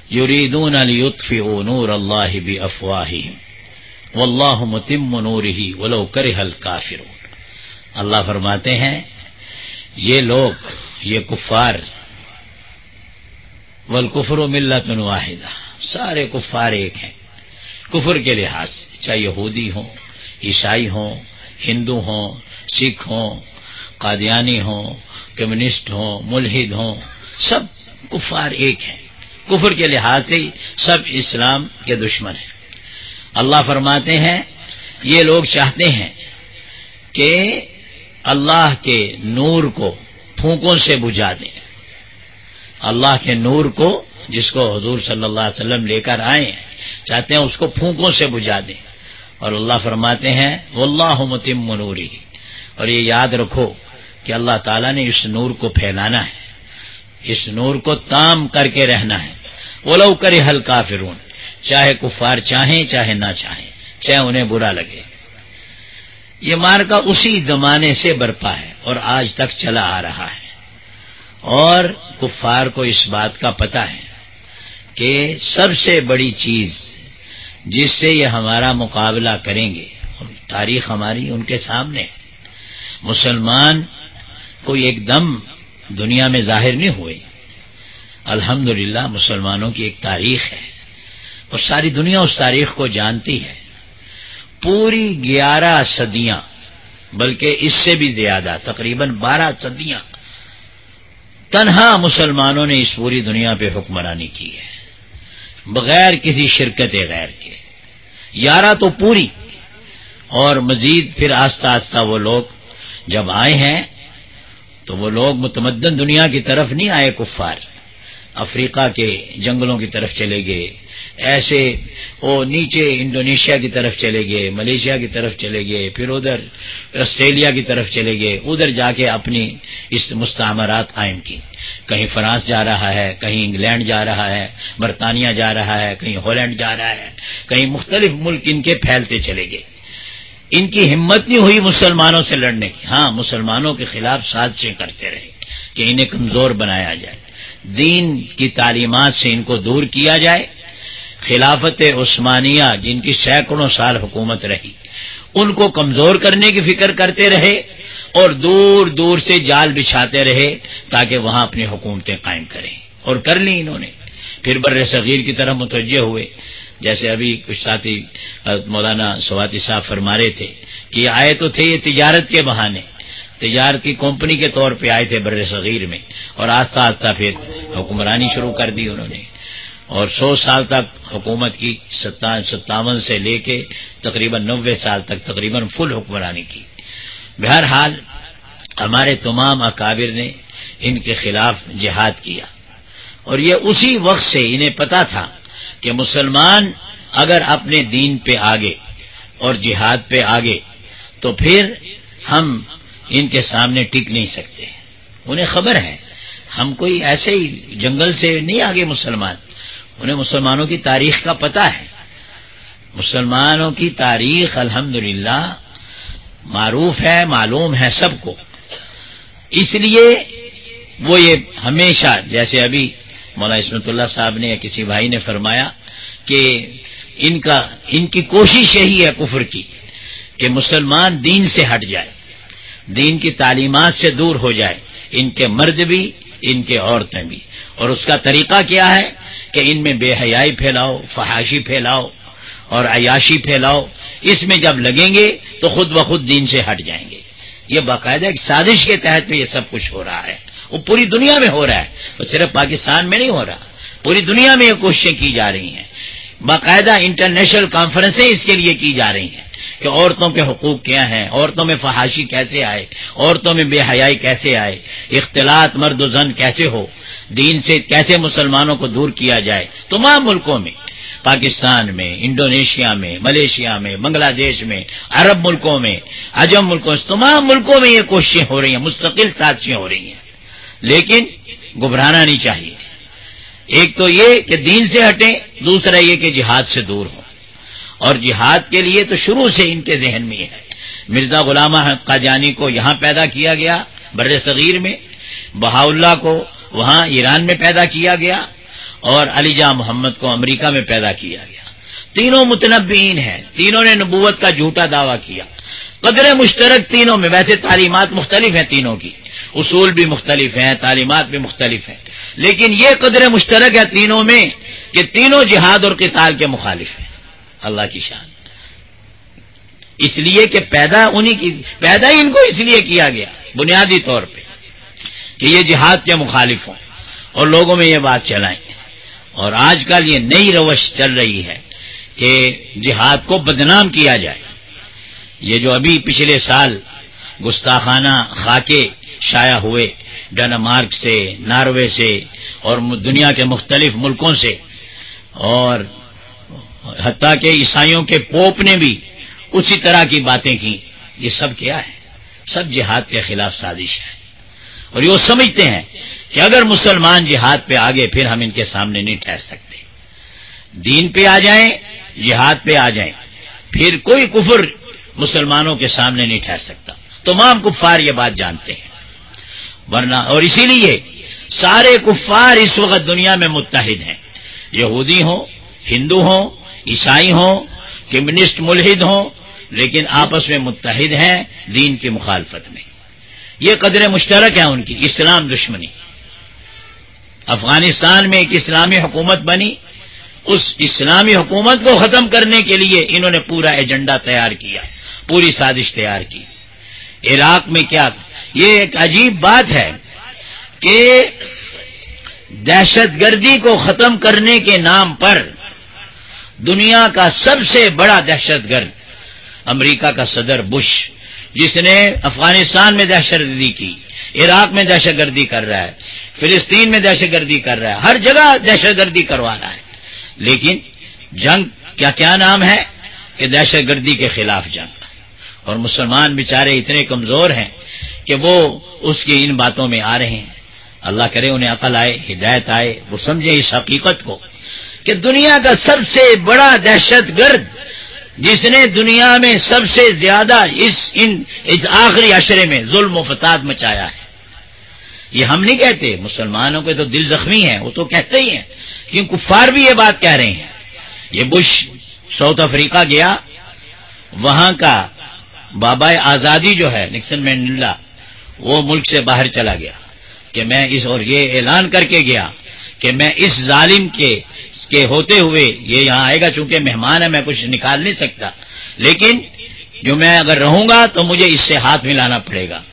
یریدون لیطفئوا نور اللہ بافواہہم واللہ متم نورہ ولو کرہ الکافرون. اللہ فرماتے ہیں یہ لوگ، یہ کفار، والکفر ملۃ واحدہ، سارے کفار ایک ہیں کفر کے لحاظ سے، چاہے یہودی ہوں، عیسائی ہوں، ہندو ہوں، سکھ ہوں، قادیانی ہوں، کمیونسٹ ہوں، ملحد ہوں، سب کفار ایک ہیں. کفر کے لحاظ سے سب اسلام کے دشمن ہیں. اللہ فرماتے ہیں یہ لوگ چاہتے ہیں کہ اللہ کے نور کو پھونکوں سے بجھا دیں. اللہ کے نور کو، جس کو حضور صلی اللہ علیہ وسلم لے کر آئے ہیں، چاہتے ہیں اس کو پھونکوں سے بجھا دیں. اور اللہ فرماتے ہیں واللہ متم نورہ، اور یہ یاد رکھو کہ اللہ تعالیٰ نے اس نور کو پھیلانا ہے، اس نور کو تام کر کے رہنا ہے. ولو کرہ الکافرون، چاہے کفار چاہیں چاہے نہ چاہیں، چاہے انہیں برا لگے. یہ مارکا اسی زمانے سے برپا ہے اور آج تک چلا آ رہا ہے. اور کفار کو اس بات کا پتہ ہے کہ سب سے بڑی چیز جس سے یہ ہمارا مقابلہ کریں گے، تاریخ ہماری ان کے سامنے. مسلمان کوئی ایک دم دنیا میں ظاہر نہیں ہوئے. الحمدللہ مسلمانوں کی ایک تاریخ ہے اور ساری دنیا اس تاریخ کو جانتی ہے. پوری 11 صدیاں، بلکہ اس سے بھی زیادہ، تقریباً 12 صدیاں تنہا مسلمانوں نے اس پوری دنیا پہ حکمرانی کی ہے، بغیر کسی شرکت غیر کے. 11 تو پوری، اور مزید پھر آہستہ آہستہ وہ لوگ جب آئے ہیں تو وہ لوگ متمدن دنیا کی طرف نہیں آئے. کفار افریقہ کے جنگلوں کی طرف چلے گئے، ایسے وہ نیچے انڈونیشیا کی طرف چلے گئے، ملیشیا کی طرف چلے گئے، پھر ادھر آسٹریلیا کی طرف چلے گئے، ادھر جا کے اپنی اس مستعمرات قائم کی. کہیں فرانس جا رہا ہے، کہیں انگلینڈ جا رہا ہے، برطانیہ جا رہا ہے، کہیں ہالینڈ جا رہا ہے، کہیں مختلف ملک ان کے پھیلتے چلے گئے. ان کی ہمت نہیں ہوئی مسلمانوں سے لڑنے کی. ہاں، مسلمانوں کے خلاف سازشیں کرتے رہے کہ انہیں کمزور بنایا جائے، دین کی تعلیمات سے ان کو دور کیا جائے. خلافت عثمانیہ جن کی سینکڑوں سال حکومت رہی، ان کو کمزور کرنے کی فکر کرتے رہے اور دور دور سے جال بچھاتے رہے تاکہ وہاں اپنی حکومتیں قائم کریں، اور کر لی انہوں نے. پھر بر صغیر کی طرف متوجہ ہوئے، جیسے ابھی کچھ ساتھی مولانا سواتی صاحب فرما رہے تھے کہ یہ آئے تو تھے یہ تجارت کے بہانے، تجارت کی کمپنی کے طور پہ آئے تھے بر صغیر میں، اور آہستہ آہستہ پھر حکمرانی شروع کر دی انہوں نے، اور 100 سال تک حکومت کی، 57 سے لے کے تقریباً 90 سال تک تقریباً فل حکمرانی کی. بہرحال ہمارے تمام اکابر نے ان کے خلاف جہاد کیا، اور یہ اسی وقت سے انہیں پتا تھا کہ مسلمان اگر اپنے دین پہ آگے اور جہاد پہ آگے تو پھر ہم ان کے سامنے ٹک نہیں سکتے. انہیں خبر ہے ہم کوئی ایسے ہی جنگل سے نہیں آگے مسلمان، انہیں مسلمانوں کی تاریخ کا پتہ ہے. مسلمانوں کی تاریخ الحمدللہ معروف ہے، معلوم ہے سب کو. اس لیے وہ یہ ہمیشہ، جیسے ابھی مولانا عصمت اللہ صاحب نے یا کسی بھائی نے فرمایا کہ ان کی کوشش یہی ہے کفر کی کہ مسلمان دین سے ہٹ جائے، دین کی تعلیمات سے دور ہو جائے، ان کے مرد بھی ان کے عورتیں بھی. اور اس کا طریقہ کیا ہے کہ ان میں بے حیائی پھیلاؤ، فحاشی پھیلاؤ اور عیاشی پھیلاؤ. اس میں جب لگیں گے تو خود بخود دین سے ہٹ جائیں گے. یہ باقاعدہ ایک سازش کے تحت میں یہ سب کچھ ہو رہا ہے، وہ پوری دنیا میں ہو رہا ہے، تو صرف پاکستان میں نہیں ہو رہا، پوری دنیا میں یہ کوششیں کی جا رہی ہیں. باقاعدہ انٹرنیشنل کانفرنسیں اس کے لیے کی جا رہی ہیں کہ عورتوں کے حقوق کیا ہیں، عورتوں میں فحاشی کیسے آئے، عورتوں میں بے حیائی کیسے آئے، اختلاط مرد و زن کیسے ہو، دین سے کیسے مسلمانوں کو دور کیا جائے. تمام ملکوں میں، پاکستان میں، انڈونیشیا میں، ملیشیا میں، بنگلہ دیش میں، عرب ملکوں میں، عجم ملکوں میں، تمام ملکوں میں یہ کوششیں ہو رہی ہیں، مستقل سازشیں ہو رہی ہیں. لیکن گھبرانا نہیں چاہیے. ایک تو یہ کہ دین سے ہٹیں، دوسرا یہ کہ جہاد سے دور ہوں. اور جہاد کے لیے تو شروع سے ان کے ذہن میں ہے. مرزا غلام احمد قادیانی کو یہاں پیدا کیا گیا بر صغیر میں، بہاء اللہ کو وہاں ایران میں پیدا کیا گیا، اور علی جاں محمد کو امریکہ میں پیدا کیا گیا. تینوں متنبئین ہیں، تینوں نے نبوت کا جھوٹا دعویٰ کیا. قدر مشترک تینوں میں، ویسے تعلیمات مختلف ہیں تینوں کی، اصول بھی مختلف ہیں، تعلیمات بھی مختلف ہیں، لیکن یہ قدر مشترک ہے تینوں میں کہ تینوں جہاد اور قتال کے مخالف ہیں. اللہ کی شان، اس لیے کہ پیدا ان کو اس لیے کیا گیا بنیادی طور پہ کہ یہ جہاد کے مخالف ہوں اور لوگوں میں یہ بات چلائیں. اور آج کل یہ نئی روش چل رہی ہے کہ جہاد کو بدنام کیا جائے. یہ جو ابھی پچھلے سال گستاخانہ خاکے شائع ہوئے ڈنمارک سے، ناروے سے اور دنیا کے مختلف ملکوں سے، اور حتیٰ کہ عیسائیوں کے پوپ نے بھی اسی طرح کی باتیں کی، یہ سب کیا ہے؟ سب جہاد کے خلاف سازش ہے. اور یہ سمجھتے ہیں کہ اگر مسلمان جہاد پہ آگے پھر ہم ان کے سامنے نہیں ٹھہر سکتے. دین پہ آ جائیں، جہاد پہ آ جائیں، پھر کوئی کفر مسلمانوں کے سامنے نہیں ٹھہر سکتا. تمام کفار یہ بات جانتے ہیں. ورنہ اور اسی لیے سارے کفار اس وقت دنیا میں متحد ہیں، یہودی ہوں، ہندو ہوں، عیسائی ہوں، کمیونسٹ ملحد ہوں، لیکن آپس میں متحد ہیں دین کی مخالفت میں. یہ قدر مشترک ہے ان کی. اسلام دشمنی. افغانستان میں ایک اسلامی حکومت بنی، اس اسلامی حکومت کو ختم کرنے کے لیے انہوں نے پورا ایجنڈا تیار کیا، پوری سازش تیار کی. عراق میں کیا، یہ ایک عجیب بات ہے کہ دہشت گردی کو ختم کرنے کے نام پر دنیا کا سب سے بڑا دہشت گرد امریکہ کا صدر بش، جس نے افغانستان میں دہشت گردی کی، عراق میں دہشت گردی کر رہا ہے، فلسطین میں دہشت گردی کر رہا ہے، ہر جگہ دہشت گردی کروا رہا ہے. لیکن جنگ کیا نام ہے کہ دہشت گردی کے خلاف جنگ. اور مسلمان بیچارے اتنے کمزور ہیں کہ وہ اس کی ان باتوں میں آ رہے ہیں. اللہ کرے انہیں عقل آئے، ہدایت آئے، وہ سمجھے اس حقیقت کو کہ دنیا کا سب سے بڑا دہشت گرد، جس نے دنیا میں سب سے زیادہ اس آخری عشرے میں ظلم و فساد مچایا ہے. یہ ہم نہیں کہتے، مسلمانوں کے تو دل زخمی ہیں، وہ تو کہتے ہی ہیں، کیوں کفار بھی یہ بات کہہ رہے ہیں. یہ بش ساؤتھ افریقہ گیا، وہاں کا بابا آزادی جو ہے نکسن مینڈیلا، وہ ملک سے باہر چلا گیا کہ میں اس، اور یہ اعلان کر کے گیا کہ میں اس ظالم کے ہوتے ہوئے یہ یہاں آئے گا، چونکہ مہمان ہے میں کچھ نکال نہیں سکتا، لیکن جو میں اگر رہوں گا تو مجھے اس سے ہاتھ ملانا پڑے گا.